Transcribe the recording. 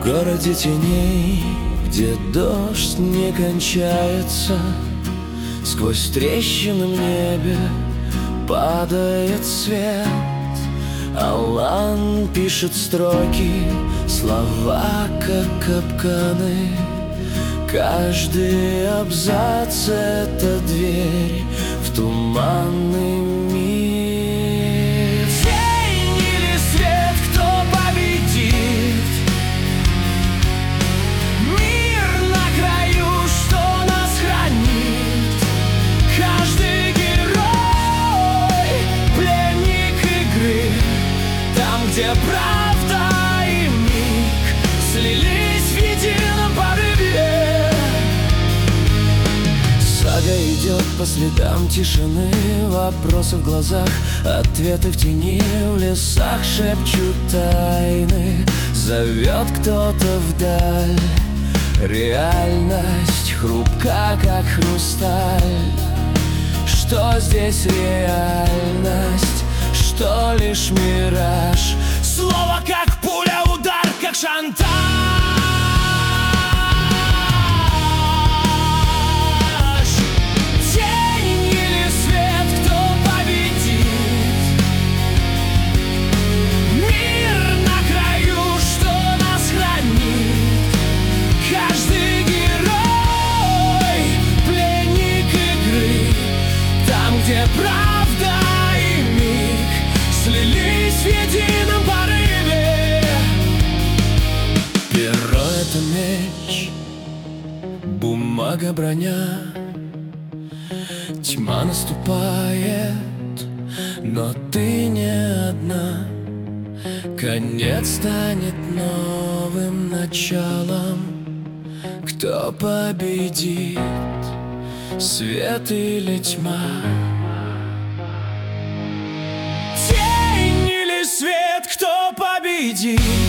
В городе теней, где дождь не кончается, сквозь трещины в небе падает свет. Алан пишет строки, слова как капканы. Каждый абзац — это дверь в туманный мир. Тень или свет, кто победит? Мир на краю, что нас хранит. Каждый герой — пленник игры. Там, где правда и миг слились в едином порыве. Сага идет по следам тишины, вопросы в глазах, ответы в тени. В лесах шепчут тайны, зовет кто-то вдаль. Реальность хрупка, как хрусталь. Что здесь реальность, что лишь мираж? Слово как пуля, удар как шантаж. Тень или свет, кто победит? Мир на краю, что нас хранит. Каждый герой — пленник игры. Там, где правда и миг слились в едином порыве. Перо — это меч, бумага — броня. Тьма наступает, но ты не одна. Конец станет новым началом. Кто победит, свет или тьма? Тень или свет, кто победит?